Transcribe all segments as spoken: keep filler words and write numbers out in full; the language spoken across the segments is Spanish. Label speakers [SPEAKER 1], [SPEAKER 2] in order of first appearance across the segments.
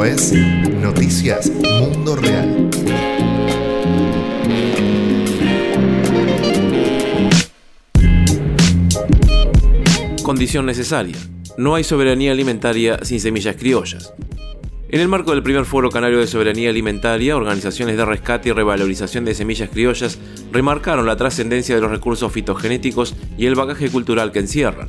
[SPEAKER 1] Esto es Noticias Mundo Real.
[SPEAKER 2] Condición necesaria. No hay soberanía alimentaria sin semillas criollas. En el marco del primer Foro Canario de Soberanía Alimentaria, organizaciones de rescate y revalorización de semillas criollas remarcaron la trascendencia de los recursos fitogenéticos y el bagaje cultural que encierran.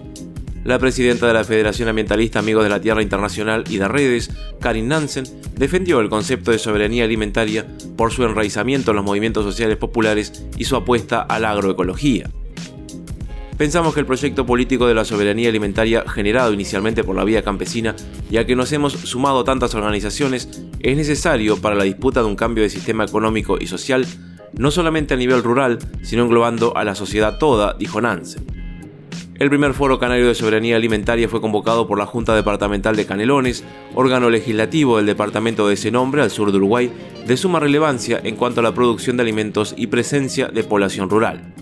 [SPEAKER 2] La presidenta de la Federación Ambientalista Amigos de la Tierra Internacional y de Redes, Karin Nansen, defendió el concepto de soberanía alimentaria por su enraizamiento en los movimientos sociales populares y su apuesta a la agroecología. Pensamos que el proyecto político de la soberanía alimentaria, generado inicialmente por la vía campesina, y a que nos hemos sumado tantas organizaciones, es necesario para la disputa de un cambio de sistema económico y social, no solamente a nivel rural, sino englobando a la sociedad toda, dijo Nansen. El primer Foro Canario de Soberanía Alimentaria fue convocado por la Junta Departamental de Canelones, órgano legislativo del departamento de ese nombre al sur de Uruguay, de suma relevancia en cuanto a la producción de alimentos y presencia de población rural.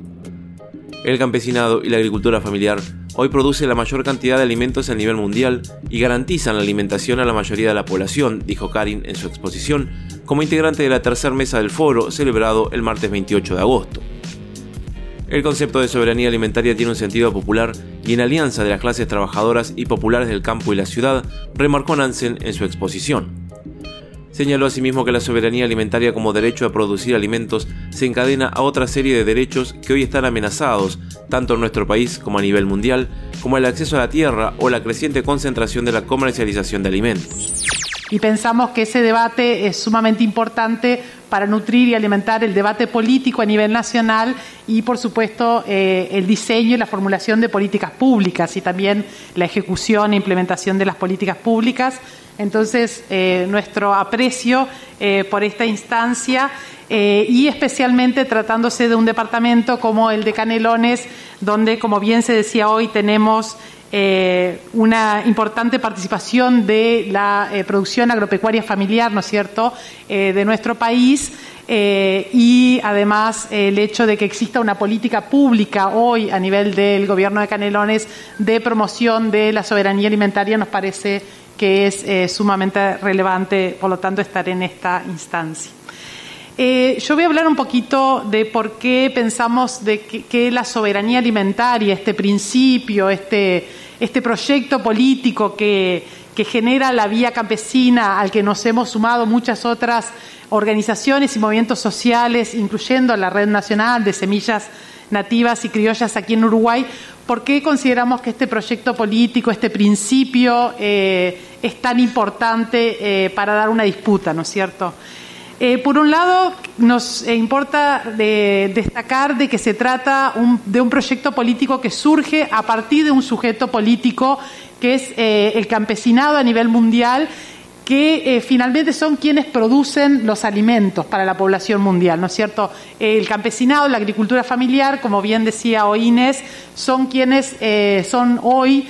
[SPEAKER 2] El campesinado y la agricultura familiar hoy produce la mayor cantidad de alimentos a nivel mundial y garantizan la alimentación a la mayoría de la población, dijo Karin en su exposición, como integrante de la tercera mesa del foro celebrado el martes veintiocho de agosto. El concepto de soberanía alimentaria tiene un sentido popular y en alianza de las clases trabajadoras y populares del campo y la ciudad, remarcó Nansen en su exposición. Señaló asimismo que la soberanía alimentaria como derecho a producir alimentos se encadena a otra serie de derechos que hoy están amenazados, tanto en nuestro país como a nivel mundial, como el acceso a la tierra o la creciente concentración de la comercialización de alimentos.
[SPEAKER 3] Y pensamos que ese debate es sumamente importante para nutrir y alimentar el debate político a nivel nacional y, por supuesto, eh, el diseño y la formulación de políticas públicas y también la ejecución e implementación de las políticas públicas. Entonces, eh, nuestro aprecio eh, por esta instancia eh, y especialmente tratándose de un departamento como el de Canelones, donde, como bien se decía hoy, tenemos eh, una importante participación de la eh, producción agropecuaria familiar, ¿no es cierto?, eh, de nuestro país. Eh, y además eh, el hecho de que exista una política pública hoy a nivel del gobierno de Canelones de promoción de la soberanía alimentaria nos parece que es eh, sumamente relevante, por lo tanto, estar en esta instancia. Eh, yo voy a hablar un poquito de por qué pensamos de que, que la soberanía alimentaria, este principio, este, este proyecto político que, que genera la vía campesina, al que nos hemos sumado muchas otras organizaciones y movimientos sociales, incluyendo la Red Nacional de Semillas Nativas y Criollas aquí en Uruguay, ¿por qué consideramos que este proyecto político, este principio, eh, es tan importante eh, para dar una disputa, ¿no es cierto? Eh, por un lado, nos eh, importa de, destacar de que se trata un, de un proyecto político que surge a partir de un sujeto político que es eh, el campesinado a nivel mundial, que eh, finalmente son quienes producen los alimentos para la población mundial, ¿no es cierto? El campesinado, la agricultura familiar, como bien decía hoy Inés, son quienes eh, son hoy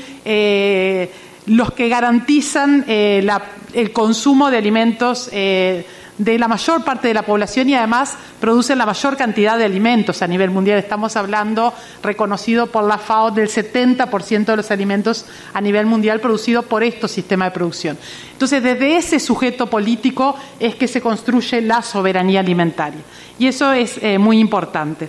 [SPEAKER 3] eh, los que garantizan eh, la, el consumo de alimentos eh, de la mayor parte de la población y además producen la mayor cantidad de alimentos a nivel mundial. Estamos hablando, reconocido por la FAO, del setenta por ciento de los alimentos a nivel mundial producidos por estos sistemas de producción. Entonces, desde ese sujeto político es que se construye la soberanía alimentaria. Y eso es eh, muy importante.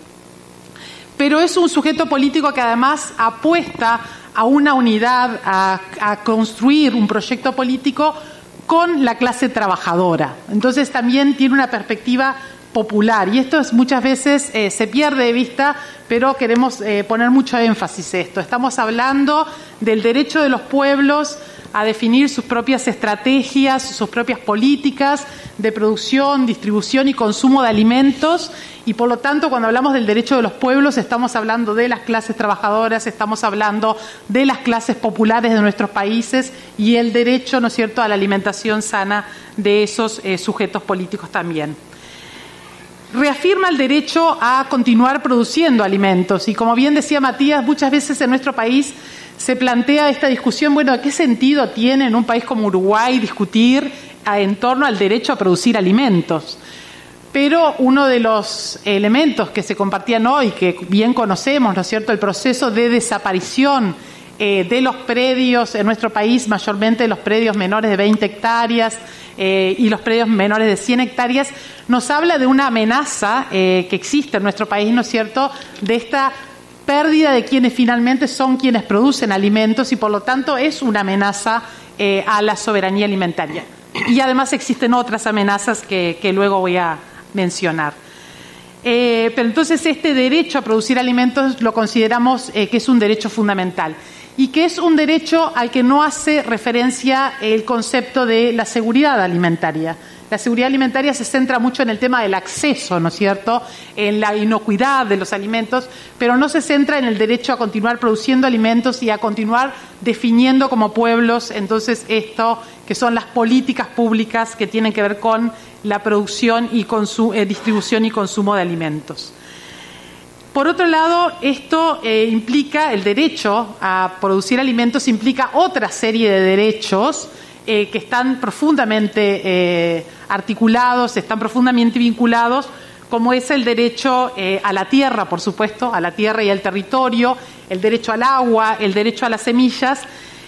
[SPEAKER 3] Pero es un sujeto político que además apuesta a una unidad, a, a construir un proyecto político con la clase trabajadora. Entonces también tiene una perspectiva popular y esto es, muchas veces eh, se pierde de vista, pero queremos eh, poner mucho énfasis en esto. Estamos hablando del derecho de los pueblos a definir sus propias estrategias, sus propias políticas de producción, distribución y consumo de alimentos y por lo tanto cuando hablamos del derecho de los pueblos estamos hablando de las clases trabajadoras, estamos hablando de las clases populares de nuestros países y el derecho, ¿no es cierto?, a la alimentación sana de esos eh, sujetos políticos también. Reafirma el derecho a continuar produciendo alimentos y como bien decía Matías, muchas veces en nuestro país se plantea esta discusión, bueno, ¿qué sentido tiene en un país como Uruguay discutir en torno al derecho a producir alimentos? Pero uno de los elementos que se compartían hoy, que bien conocemos, ¿no es cierto?, el proceso de desaparición eh, de los predios en nuestro país, mayormente los predios menores de veinte hectáreas eh, y los predios menores de cien hectáreas, nos habla de una amenaza eh, que existe en nuestro país, ¿no es cierto?, de esta pérdida de quienes finalmente son quienes producen alimentos y por lo tanto es una amenaza eh, a la soberanía alimentaria. Y además existen otras amenazas que, que luego voy a mencionar. Eh, pero entonces este derecho a producir alimentos lo consideramos eh, que es un derecho fundamental y que es un derecho al que no hace referencia el concepto de la seguridad alimentaria. La seguridad alimentaria se centra mucho en el tema del acceso, ¿no es cierto?, en la inocuidad de los alimentos, pero no se centra en el derecho a continuar produciendo alimentos y a continuar definiendo como pueblos, entonces, esto que son las políticas públicas que tienen que ver con la producción y consu- eh, distribución y consumo de alimentos. Por otro lado, esto eh, implica, el derecho a producir alimentos implica otra serie de derechos eh, que están profundamente eh, articulados, están profundamente vinculados, como es el derecho eh, a la tierra, por supuesto, a la tierra y al territorio, el derecho al agua, el derecho a las semillas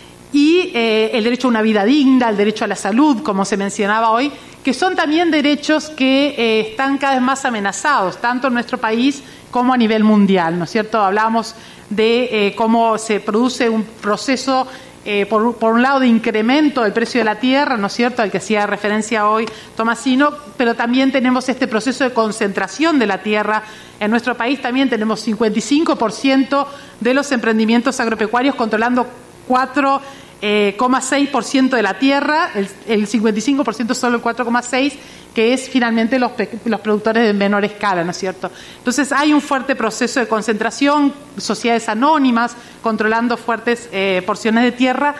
[SPEAKER 3] y eh, el derecho a una vida digna, el derecho a la salud, como se mencionaba hoy, que son también derechos que eh, están cada vez más amenazados, tanto en nuestro país como a nivel mundial, ¿no es cierto? Hablamos de eh, cómo se produce un proceso, eh, por, por un lado, de incremento del precio de la tierra, ¿no es cierto?, al que hacía referencia hoy Tomasino, pero también tenemos este proceso de concentración de la tierra. En nuestro país también tenemos cincuenta y cinco por ciento de los emprendimientos agropecuarios controlando cuatro coma seis por ciento de la tierra, el, el cincuenta y cinco por ciento solo el cuatro coma seis por ciento, que es finalmente los, los productores de menor escala, ¿no es cierto? Entonces hay un fuerte proceso de concentración, sociedades anónimas controlando fuertes eh, porciones de tierra.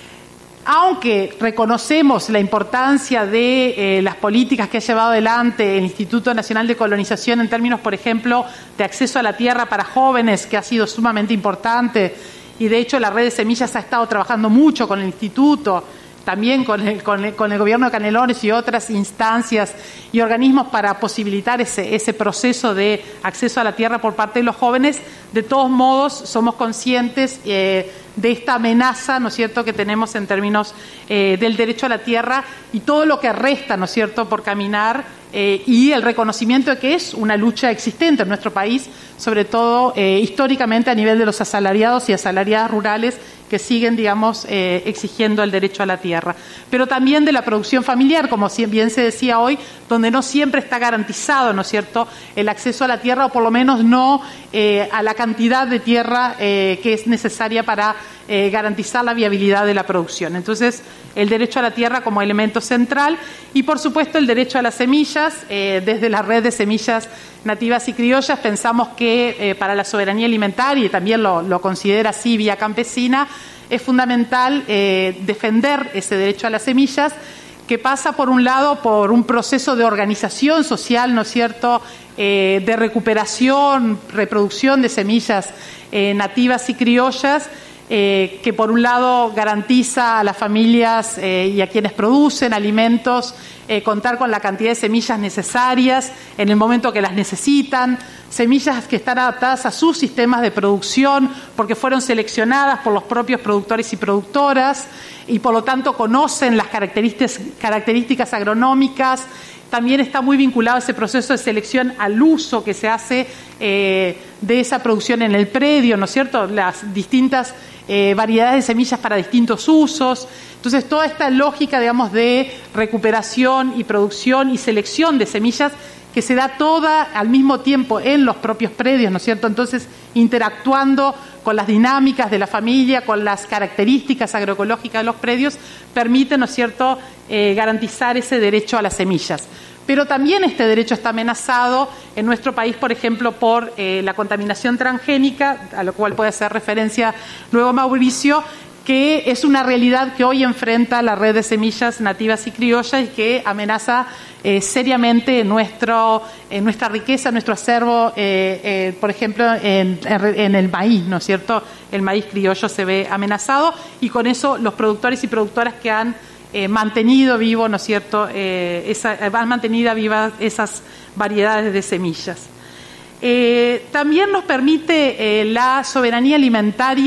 [SPEAKER 3] Aunque reconocemos la importancia de eh, las políticas que ha llevado adelante el Instituto Nacional de Colonización en términos, por ejemplo, de acceso a la tierra para jóvenes, que ha sido sumamente importante, y de hecho la red de semillas ha estado trabajando mucho con el instituto, también con el, con el, con el gobierno de Canelones y otras instancias y organismos para posibilitar ese, ese proceso de acceso a la tierra por parte de los jóvenes. De todos modos, somos conscientes eh, de esta amenaza, ¿no es cierto?, que tenemos en términos eh, del derecho a la tierra y todo lo que resta, ¿no es cierto?, por caminar eh, y el reconocimiento de que es una lucha existente en nuestro país, sobre todo eh, históricamente a nivel de los asalariados y asalariadas rurales que siguen, digamos, eh, exigiendo el derecho a la tierra. Pero también de la producción familiar, como bien se decía hoy, donde no siempre está garantizado, ¿no es cierto?, el acceso a la tierra, o por lo menos no eh, a la cantidad de tierra eh, que es necesaria para eh, garantizar la viabilidad de la producción. Entonces, el derecho a la tierra como elemento central y, por supuesto, el derecho a las semillas. Eh, desde la red de semillas nativas y criollas pensamos que eh, para la soberanía alimentaria, y también lo, lo considera así Vía Campesina, es fundamental eh, defender ese derecho a las semillas, que pasa, por un lado, por un proceso de organización social, ¿no es cierto?, eh, de recuperación, reproducción de semillas eh, nativas y criollas, eh, que por un lado garantiza a las familias eh, y a quienes producen alimentos eh, contar con la cantidad de semillas necesarias en el momento que las necesitan, semillas que están adaptadas a sus sistemas de producción porque fueron seleccionadas por los propios productores y productoras y por lo tanto conocen las características, características agronómicas. También está muy vinculado ese proceso de selección al uso que se hace eh, de esa producción en el predio, ¿no es cierto?, las distintas eh, variedades de semillas para distintos usos. Entonces, toda esta lógica, digamos, de recuperación y producción y selección de semillas que se da toda al mismo tiempo en los propios predios, ¿no es cierto? Entonces, interactuando con las dinámicas de la familia, con las características agroecológicas de los predios, permite, ¿no es cierto?, eh, garantizar ese derecho a las semillas. Pero también este derecho está amenazado en nuestro país, por ejemplo, por eh, la contaminación transgénica, a lo cual puede hacer referencia luego Mauricio, que es una realidad que hoy enfrenta la red de semillas nativas y criollas y que amenaza eh, seriamente nuestro, eh, nuestra riqueza, nuestro acervo, eh, eh, por ejemplo, en, en el maíz, ¿no es cierto? El maíz criollo se ve amenazado y con eso los productores y productoras que han eh, mantenido vivo, ¿no es cierto?, eh, esa, han mantenido vivas esas variedades de semillas. Eh, también nos permite eh, la soberanía alimentaria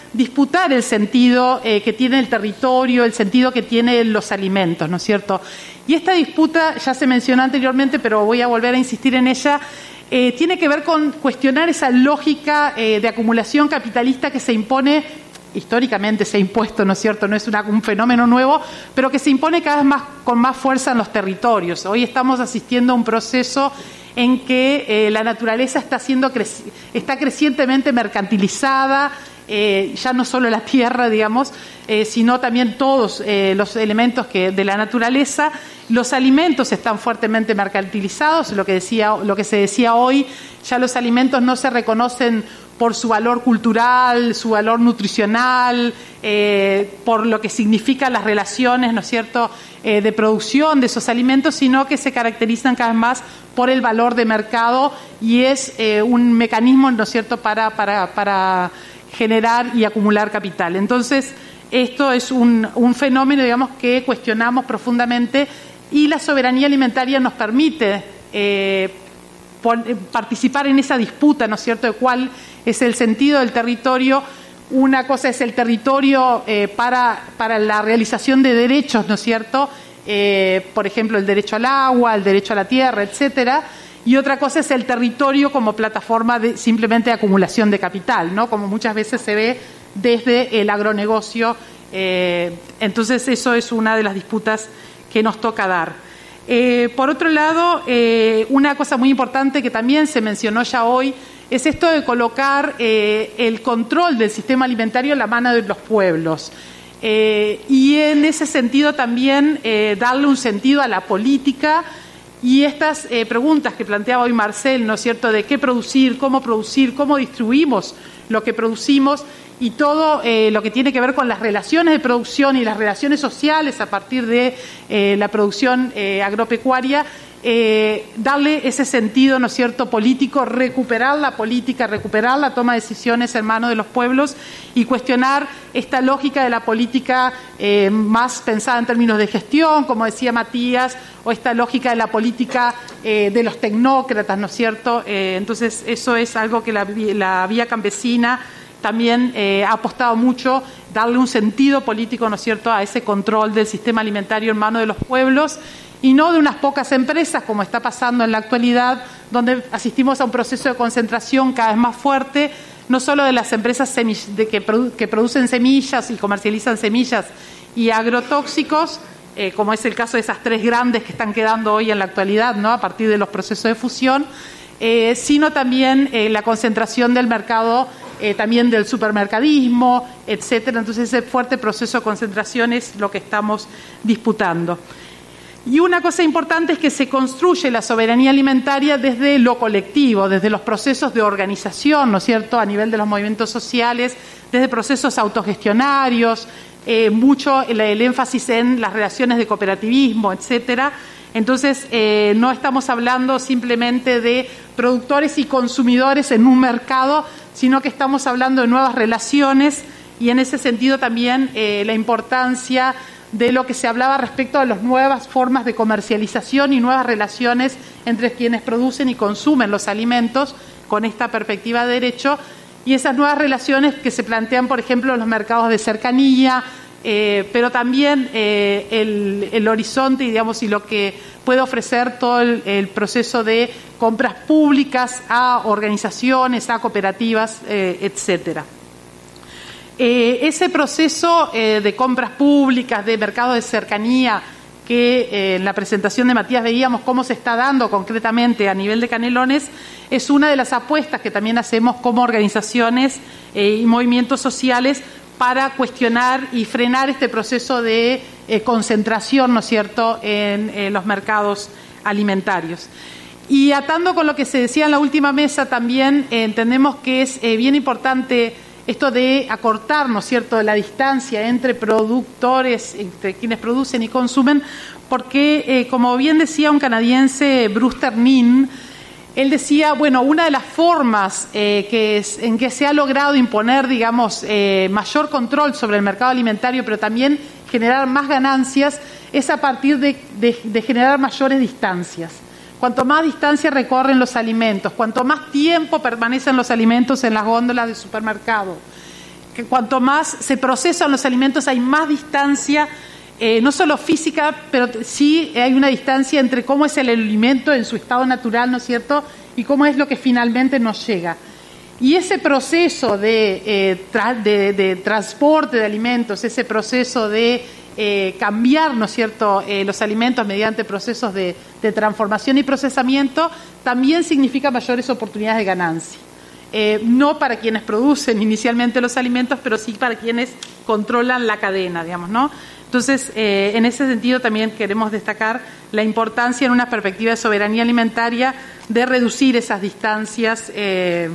[SPEAKER 3] disputar el sentido eh, que tiene el territorio, el sentido que tienen los alimentos, ¿no es cierto? Y esta disputa ya se mencionó anteriormente, pero voy a volver a insistir en ella, eh, tiene que ver con cuestionar esa lógica eh, de acumulación capitalista que se impone, históricamente se ha impuesto, ¿no es cierto? No es una, un fenómeno nuevo, pero que se impone cada vez más con más fuerza en los territorios. Hoy estamos asistiendo a un proceso en que eh, la naturaleza está siendo creci- está crecientemente mercantilizada, eh, ya no solo la tierra, digamos, eh, sino también todos eh, los elementos que, de la naturaleza. Los alimentos están fuertemente mercantilizados, lo que decía, lo que se decía hoy, ya los alimentos no se reconocen por su valor cultural, su valor nutricional, eh, por lo que significan las relaciones, ¿no es cierto?, eh, de producción de esos alimentos, sino que se caracterizan cada vez más por el valor de mercado y es eh, un mecanismo, ¿no es cierto?, para, para, para generar y acumular capital. Entonces, esto es un, un fenómeno, digamos, que cuestionamos profundamente y la soberanía alimentaria nos permite eh, por, eh, participar en esa disputa, ¿no es cierto?, de cuál es el sentido del territorio. Una cosa es el territorio eh, para, para la realización de derechos, ¿no es cierto?, eh, por ejemplo, el derecho al agua, el derecho a la tierra, etcétera, y otra cosa es el territorio como plataforma de simplemente de acumulación de capital, ¿no?, como muchas veces se ve desde el agronegocio. Eh, entonces, eso es una de las disputas que nos toca dar. Eh, por otro lado, eh, una cosa muy importante que también se mencionó ya hoy es esto de colocar eh, el control del sistema alimentario en la mano de los pueblos. Eh, y en ese sentido también eh, darle un sentido a la política y estas eh, preguntas que planteaba hoy Marcel, ¿no es cierto?, de qué producir, cómo producir, cómo distribuimos lo que producimos y todo eh, lo que tiene que ver con las relaciones de producción y las relaciones sociales a partir de eh, la producción eh, agropecuaria, eh, darle ese sentido, ¿no es cierto?, político, recuperar la política, recuperar la toma de decisiones en manos de los pueblos y cuestionar esta lógica de la política eh, más pensada en términos de gestión, como decía Matías, o esta lógica de la política eh, de los tecnócratas, ¿no es cierto? Eh, entonces, eso es algo que la, la Vía Campesina también eh, ha apostado mucho, darle un sentido político, ¿no es cierto?, a ese control del sistema alimentario en manos de los pueblos y no de unas pocas empresas, como está pasando en la actualidad, donde asistimos a un proceso de concentración cada vez más fuerte, no solo de las empresas de que, produ que producen semillas y comercializan semillas y agrotóxicos, eh, como es el caso de esas tres grandes que están quedando hoy en la actualidad, ¿no?, a partir de los procesos de fusión, eh, sino también eh, la concentración del mercado, eh, también del supermercadismo, etcétera. Entonces, ese fuerte proceso de concentración es lo que estamos disputando. Y una cosa importante es que se construye la soberanía alimentaria desde lo colectivo, desde los procesos de organización, ¿no es cierto?, a nivel de los movimientos sociales, desde procesos autogestionarios, eh, mucho el, el énfasis en las relaciones de cooperativismo, etcétera. Entonces, eh, no estamos hablando simplemente de productores y consumidores en un mercado, sino que estamos hablando de nuevas relaciones y en ese sentido también eh, la importancia de lo que se hablaba respecto a las nuevas formas de comercialización y nuevas relaciones entre quienes producen y consumen los alimentos con esta perspectiva de derecho y esas nuevas relaciones que se plantean, por ejemplo, en los mercados de cercanía, eh, pero también eh, el, el horizonte, digamos, y lo que puede ofrecer todo el, el proceso de compras públicas a organizaciones, a cooperativas, eh, etcétera. Eh, ese proceso eh, de compras públicas, de mercado de cercanía, que eh, en la presentación de Matías veíamos cómo se está dando concretamente a nivel de Canelones, es una de las apuestas que también hacemos como organizaciones eh, y movimientos sociales para cuestionar y frenar este proceso de eh, concentración, ¿no es cierto?, en, en los mercados alimentarios. Y atando con lo que se decía en la última mesa, también eh, entendemos que es eh, bien importante esto de acortar, ¿no es cierto?, la distancia entre productores, entre quienes producen y consumen, porque, eh, como bien decía un canadiense, Bruce Ternin, él decía, bueno, una de las formas eh, que es, en que se ha logrado imponer, digamos, eh, mayor control sobre el mercado alimentario, pero también generar más ganancias, es a partir de, de, de generar mayores distancias. Cuanto más distancia recorren los alimentos, cuanto más tiempo permanecen los alimentos en las góndolas del supermercado, que cuanto más se procesan los alimentos hay más distancia, eh, no solo física, pero sí hay una distancia entre cómo es el alimento en su estado natural, ¿no es cierto?, y cómo es lo que finalmente nos llega. Y ese proceso de, eh, tra de, de transporte de alimentos, ese proceso de eh, cambiar, ¿no es cierto?, eh, los alimentos mediante procesos de, de transformación y procesamiento, también significa mayores oportunidades de ganancia. Eh, no para quienes producen inicialmente los alimentos, pero sí para quienes controlan la cadena, digamos, ¿no? Entonces, eh, en ese sentido también queremos destacar la importancia en una perspectiva de soberanía alimentaria de reducir esas distancias. Eh,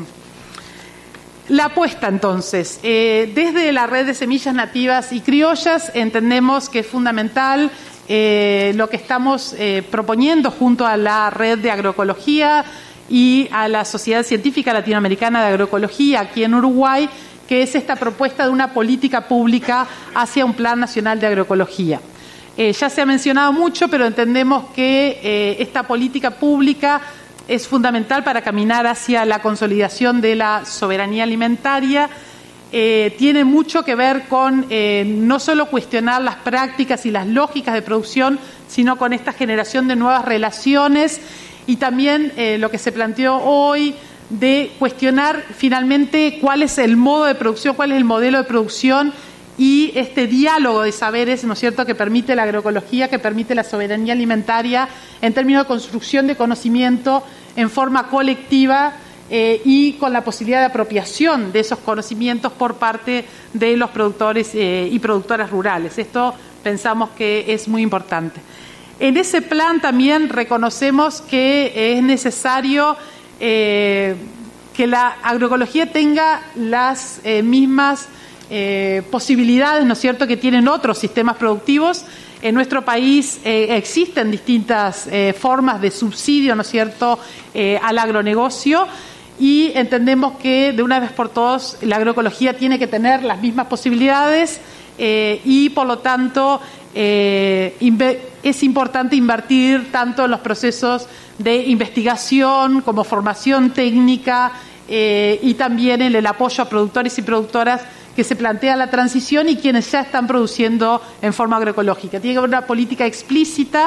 [SPEAKER 3] La apuesta, entonces, eh, desde la red de semillas nativas y criollas entendemos que es fundamental eh, lo que estamos eh, proponiendo junto a la red de agroecología y a la Sociedad Científica Latinoamericana de Agroecología aquí en Uruguay, que es esta propuesta de una política pública hacia un Plan Nacional de Agroecología. Eh, ya se ha mencionado mucho, pero entendemos que eh, esta política pública es fundamental para caminar hacia la consolidación de la soberanía alimentaria. Eh, tiene mucho que ver con eh, no solo cuestionar las prácticas y las lógicas de producción, sino con esta generación de nuevas relaciones y también eh, lo que se planteó hoy de cuestionar finalmente cuál es el modo de producción, cuál es el modelo de producción y este diálogo de saberes, ¿no es cierto?, que permite la agroecología, que permite la soberanía alimentaria en términos de construcción de conocimiento en forma colectiva eh, y con la posibilidad de apropiación de esos conocimientos por parte de los productores eh, y productoras rurales. Esto pensamos que es muy importante. En ese plan también reconocemos que es necesario eh, que la agroecología tenga las eh, mismas Eh, posibilidades, ¿no es cierto?, que tienen otros sistemas productivos. En nuestro país eh, existen distintas eh, formas de subsidio, ¿no es cierto?, eh, al agronegocio, y entendemos que de una vez por todas la agroecología tiene que tener las mismas posibilidades eh, y por lo tanto eh, es importante invertir tanto en los procesos de investigación como formación técnica eh, y también en el apoyo a productores y productoras que se plantea la transición y quienes ya están produciendo en forma agroecológica. Tiene que haber una política explícita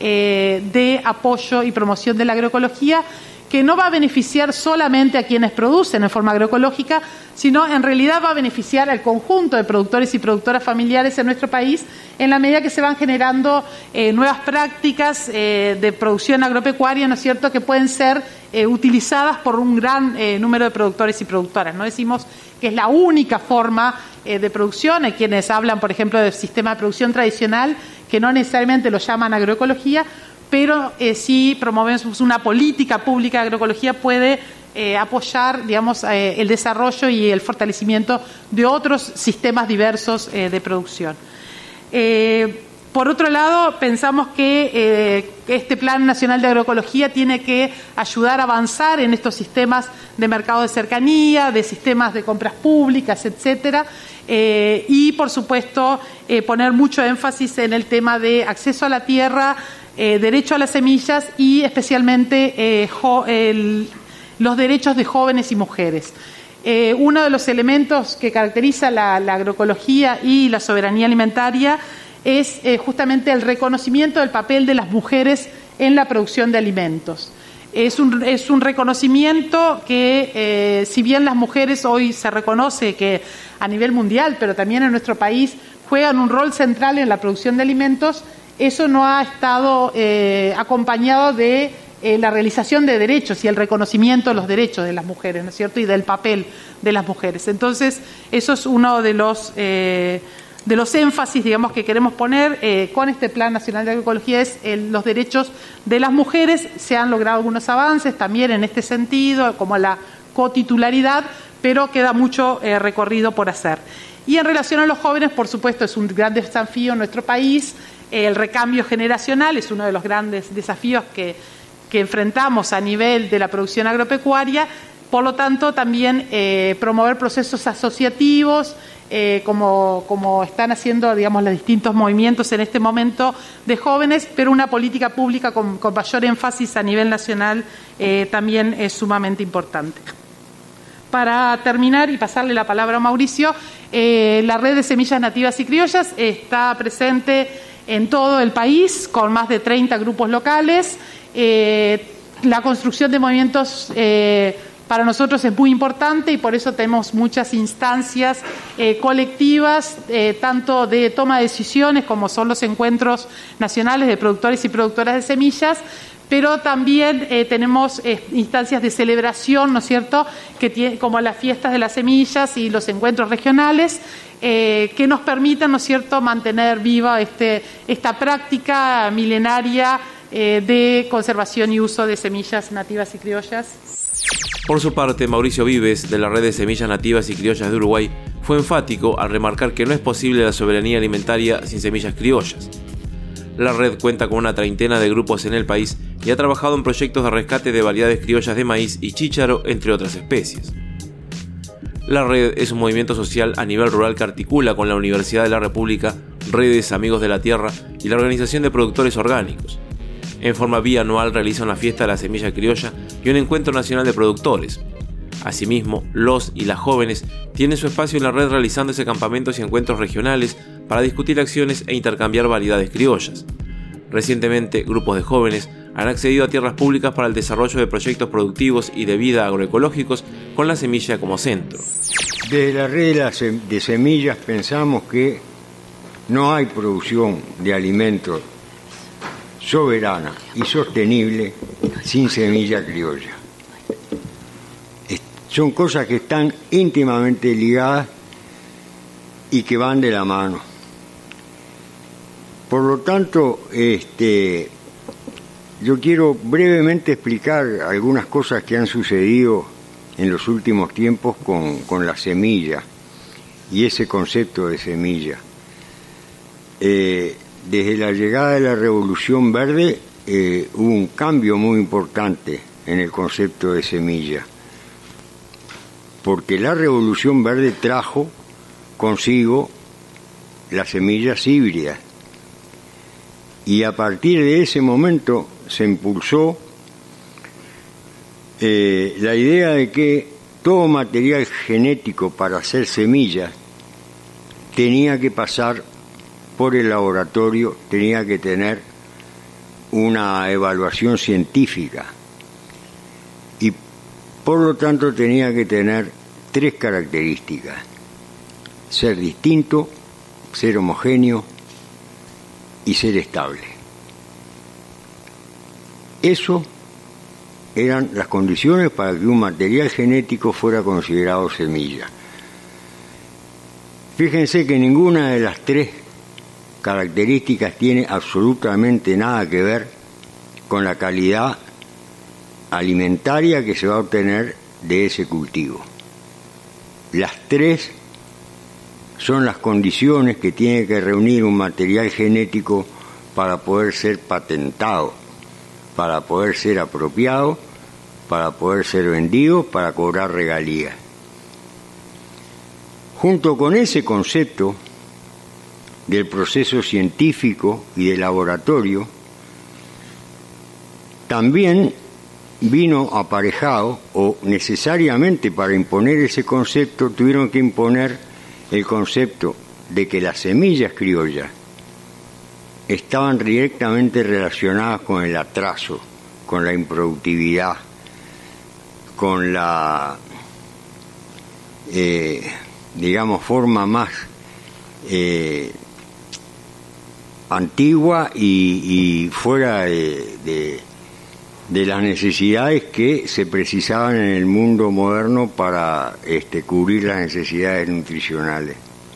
[SPEAKER 3] eh, de apoyo y promoción de la agroecología que no va a beneficiar solamente a quienes producen en forma agroecológica, sino en realidad va a beneficiar al conjunto de productores y productoras familiares en nuestro país en la medida que se van generando eh, nuevas prácticas eh, de producción agropecuaria, ¿no es cierto?, que pueden ser eh, utilizadas por un gran eh, número de productores y productoras. No decimos que es la única forma eh, de producción. Hay quienes hablan, por ejemplo, del sistema de producción tradicional, que no necesariamente lo llaman agroecología, pero eh, sí promovemos una política pública de agroecología, puede eh, apoyar, digamos, eh, el desarrollo y el fortalecimiento de otros sistemas diversos eh, de producción. Eh, por otro lado, pensamos que eh, este Plan Nacional de Agroecología tiene que ayudar a avanzar en estos sistemas de mercado de cercanía, de sistemas de compras públicas, etcétera, eh, y, por supuesto, eh, poner mucho énfasis en el tema de acceso a la tierra, Eh, derecho a las semillas y especialmente eh, jo, el, los derechos de jóvenes y mujeres. Eh, uno de los elementos que caracteriza la, la agroecología y la soberanía alimentaria es eh, justamente el reconocimiento del papel de las mujeres en la producción de alimentos. Es un, es un reconocimiento que, eh, si bien las mujeres hoy se reconoce que a nivel mundial, pero también en nuestro país, juegan un rol central en la producción de alimentos, eso no ha estado eh, acompañado de eh, la realización de derechos y el reconocimiento de los derechos de las mujeres, ¿no es cierto?, y del papel de las mujeres. Entonces, eso es uno de los eh, de los énfasis, digamos, que queremos poner eh, con este Plan Nacional de Agroecología, es el, los derechos de las mujeres. Se han logrado algunos avances también en este sentido, como la cotitularidad, pero queda mucho eh, recorrido por hacer. Y en relación a los jóvenes, por supuesto, es un gran desafío en nuestro país. El recambio generacional es uno de los grandes desafíos que, que enfrentamos a nivel de la producción agropecuaria. Por lo tanto, también eh, promover procesos asociativos, eh, como, como están haciendo, digamos, los distintos movimientos en este momento de jóvenes, pero una política pública con, con mayor énfasis a nivel nacional eh, también es sumamente importante. Para terminar y pasarle la palabra a Mauricio, eh, la red de semillas nativas y criollas está presente en todo el país con más de treinta grupos locales. Eh, la construcción de movimientos eh, para nosotros es muy importante y por eso tenemos muchas instancias eh, colectivas, eh, tanto de toma de decisiones como son los encuentros nacionales de productores y productoras de semillas, pero también eh, tenemos eh, instancias de celebración, ¿no es cierto?, que tiene, como las fiestas de las semillas y los encuentros regionales, eh, que nos permitan, ¿no es cierto?, mantener viva este, esta práctica milenaria eh, de conservación y uso de semillas nativas y criollas.
[SPEAKER 2] Por su parte, Mauricio Vives, de la Red de Semillas Nativas y Criollas de Uruguay, fue enfático al remarcar que no es posible la soberanía alimentaria sin semillas criollas. La red cuenta con una treintena de grupos en el país y ha trabajado en proyectos de rescate de variedades criollas de maíz y chícharo, entre otras especies. La red es un movimiento social a nivel rural que articula con la Universidad de la República, Redes Amigos de la Tierra y la Organización de Productores Orgánicos. En forma bianual realiza una fiesta de la semilla criolla y un encuentro nacional de productores. Asimismo, los y las jóvenes tienen su espacio en la red realizándose campamentos y encuentros regionales para discutir acciones e intercambiar variedades criollas. Recientemente, grupos de jóvenes han accedido a tierras públicas para el desarrollo de proyectos productivos y de vida agroecológicos con la semilla como centro.
[SPEAKER 4] Desde la red de semillas pensamos que no hay producción de alimentos soberana y sostenible sin semilla criolla. Son cosas que están íntimamente ligadas y que van de la mano. Por lo tanto, este, yo quiero brevemente explicar algunas cosas que han sucedido en los últimos tiempos con, con la semilla y ese concepto de semilla. Eh, desde la llegada de la Revolución Verde eh, hubo un cambio muy importante en el concepto de semilla, porque la Revolución Verde trajo consigo las semillas híbridas y a partir de ese momento se impulsó eh, la idea de que todo material genético para hacer semillas tenía que pasar por el laboratorio, tenía que tener una evaluación científica y por lo tanto tenía que tener tres características: ser distinto, ser homogéneo y ser estable. Eso eran las condiciones para que un material genético fuera considerado semilla. Fíjense que ninguna de las tres características tiene absolutamente nada que ver con la calidad alimentaria que se va a obtener de ese cultivo. Las tres son las condiciones que tiene que reunir un material genético para poder ser patentado, para poder ser apropiado, para poder ser vendido, para cobrar regalías. Junto con ese concepto del proceso científico y de laboratorio, también vino aparejado, o necesariamente para imponer ese concepto, tuvieron que imponer el concepto de que las semillas criollas estaban directamente relacionadas con el atraso, con la improductividad, con la, eh, digamos, forma más eh, antigua y, y fuera de, de, de las necesidades que se precisaban en el mundo moderno para este, cubrir las necesidades nutricionales.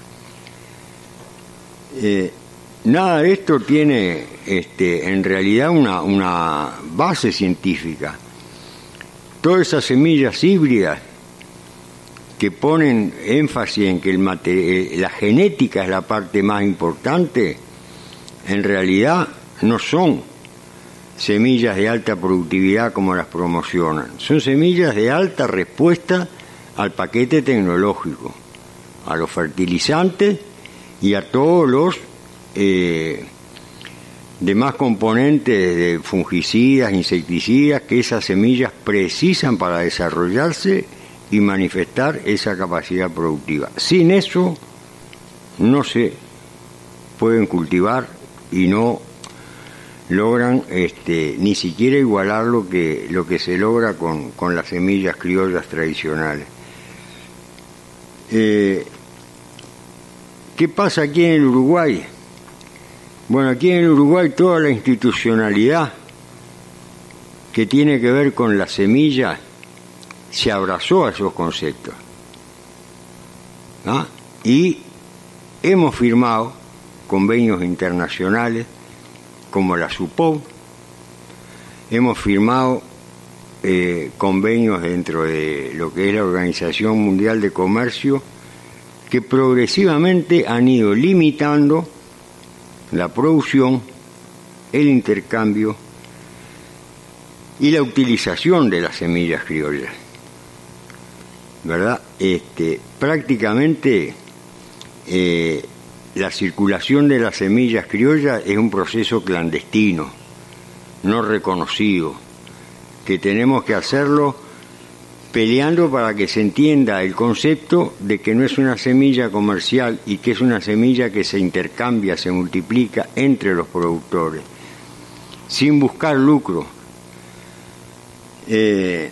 [SPEAKER 4] Eh, nada de esto tiene este, en realidad una, una base científica. Todas esas semillas híbridas que ponen énfasis en que el mate- la genética es la parte más importante, en realidad no son semillas de alta productividad como las promocionan. Son semillas de alta respuesta al paquete tecnológico, a los fertilizantes y a todos los eh, demás componentes de fungicidas, insecticidas que esas semillas precisan para desarrollarse y manifestar esa capacidad productiva. Sin eso no se pueden cultivar y no logran este, ni siquiera igualar lo que, lo que se logra con, con las semillas criollas tradicionales. Eh, ¿Qué pasa aquí en el Uruguay? Bueno, aquí en el Uruguay toda la institucionalidad que tiene que ver con la semilla se abrazó a esos conceptos, ¿no? Y hemos firmado convenios internacionales como la SUPOV, hemos firmado eh, convenios dentro de lo que es la Organización Mundial de Comercio, que progresivamente han ido limitando la producción, el intercambio y la utilización de las semillas criollas, ¿verdad? Este, prácticamente eh, la circulación de las semillas criollas es un proceso clandestino, no reconocido, que tenemos que hacerlo peleando para que se entienda el concepto de que no es una semilla comercial y que es una semilla que se intercambia, se multiplica entre los productores, sin buscar lucro. Eh,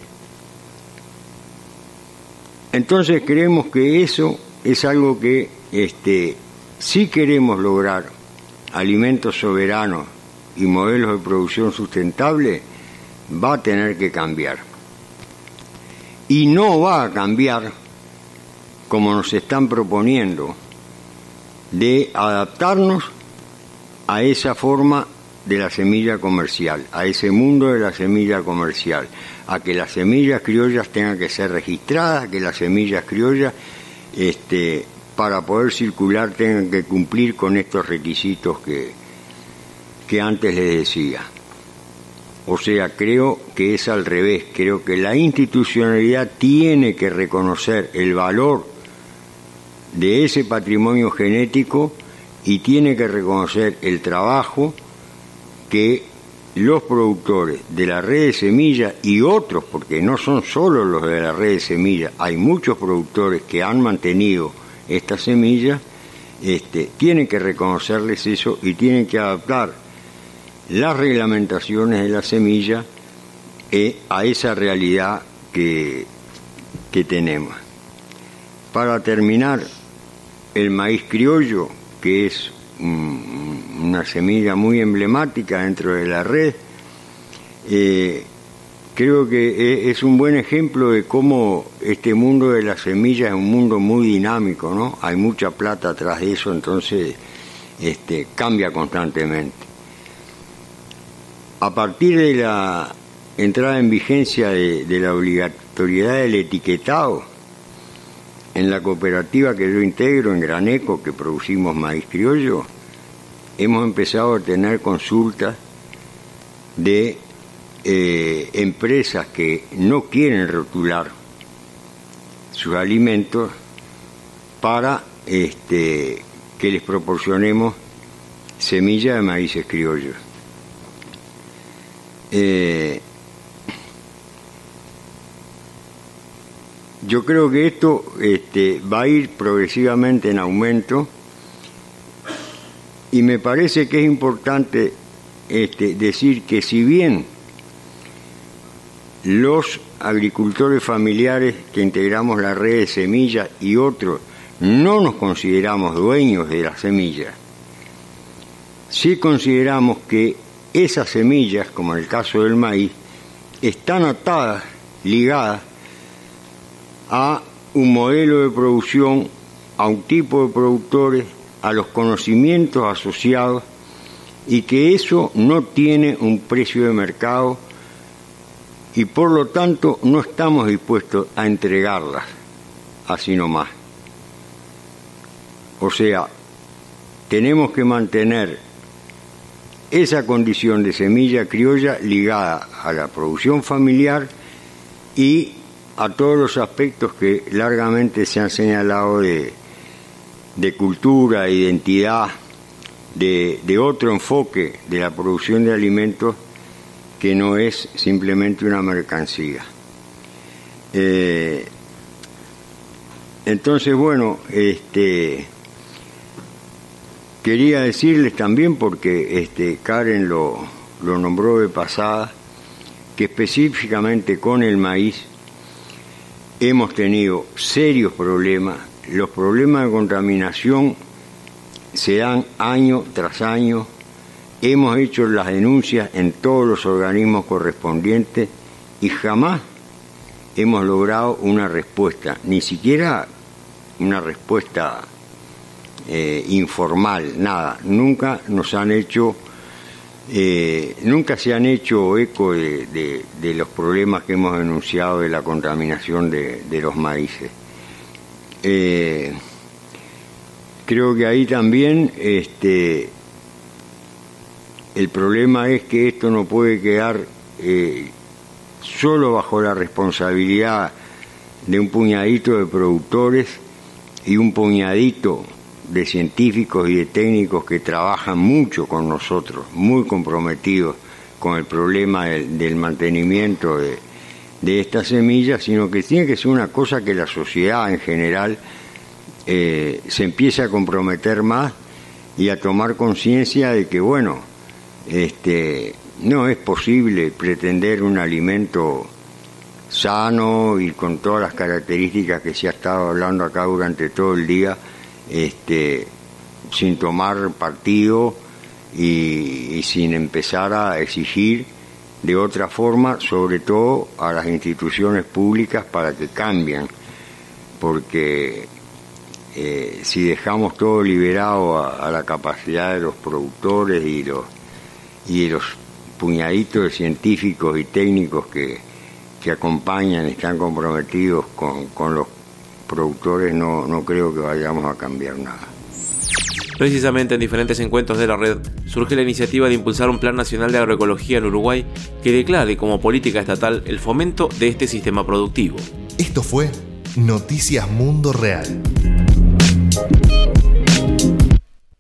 [SPEAKER 4] entonces creemos que eso es algo que este, si queremos lograr alimentos soberanos y modelos de producción sustentable, va a tener que cambiar. Y no va a cambiar como nos están proponiendo, de adaptarnos a esa forma de la semilla comercial, a ese mundo de la semilla comercial, a que las semillas criollas tengan que ser registradas, que las semillas criollas, este, para poder circular, tengan que cumplir con estos requisitos que, que antes les decía. O sea, creo que es al revés, creo que la institucionalidad tiene que reconocer el valor de ese patrimonio genético y tiene que reconocer el trabajo que los productores de la red de semillas y otros, porque no son solo los de la red de semillas, hay muchos productores que han mantenido estas semillas, este, tienen que reconocerles eso y tienen que adaptar las reglamentaciones de la semilla eh, a esa realidad que, que tenemos. Para terminar, el maíz criollo, que es um, una semilla muy emblemática dentro de la red, eh, creo que es un buen ejemplo de cómo este mundo de las semillas es un mundo muy dinámico, ¿no? Hay mucha plata atrás de eso, entonces este, cambia constantemente. A partir de la entrada en vigencia de, de la obligatoriedad del etiquetado, en la cooperativa que yo integro, en Graneco, que producimos maíz criollo, hemos empezado a tener consultas de eh, empresas que no quieren rotular sus alimentos para este, que les proporcionemos semillas de maíces criollos. Eh, yo creo que esto este, va a ir progresivamente en aumento y me parece que es importante este, decir que si bien los agricultores familiares que integramos la red de semillas y otros no nos consideramos dueños de las semillas, sí consideramos que esas semillas, como en el caso del maíz, están atadas, ligadas a un modelo de producción, a un tipo de productores, a los conocimientos asociados, y que eso no tiene un precio de mercado y por lo tanto no estamos dispuestos a entregarlas así nomás. O sea, tenemos que mantener esa condición de semilla criolla ligada a la producción familiar y a todos los aspectos que largamente se han señalado de, de cultura, de identidad, de, de otro enfoque de la producción de alimentos que no es simplemente una mercancía. Eh, entonces, bueno, este, quería decirles también, porque este, Karen lo, lo nombró de pasada, que específicamente con el maíz hemos tenido serios problemas. Los problemas de contaminación se dan año tras año. Hemos hecho las denuncias en todos los organismos correspondientes y jamás hemos logrado una respuesta, ni siquiera una respuesta eh, informal, nada. Nunca nos han hecho, eh, nunca se han hecho eco de, de, de los problemas que hemos denunciado de la contaminación de, de los maíces. Eh, creo que ahí también este, el problema es que esto no puede quedar eh, solo bajo la responsabilidad de un puñadito de productores y un puñadito de científicos y de técnicos que trabajan mucho con nosotros, muy comprometidos con el problema del, del mantenimiento de, de estas semillas, sino que tiene que ser una cosa que la sociedad en general eh, se empiece a comprometer más y a tomar conciencia de que, bueno, este, no es posible pretender un alimento sano y con todas las características que se ha estado hablando acá durante todo el día, este, sin tomar partido y, y sin empezar a exigir de otra forma, sobre todo a las instituciones públicas para que cambien, porque eh, si dejamos todo liberado a, a la capacidad de los productores y los y de los puñaditos de científicos y técnicos que, que acompañan y están comprometidos con, con los productores, no, no creo que vayamos a cambiar nada.
[SPEAKER 2] Precisamente en diferentes encuentros de la red surge la iniciativa de impulsar un plan nacional de agroecología en Uruguay que declare como política estatal el fomento de este sistema productivo.
[SPEAKER 1] Esto fue Noticias Mundo Real.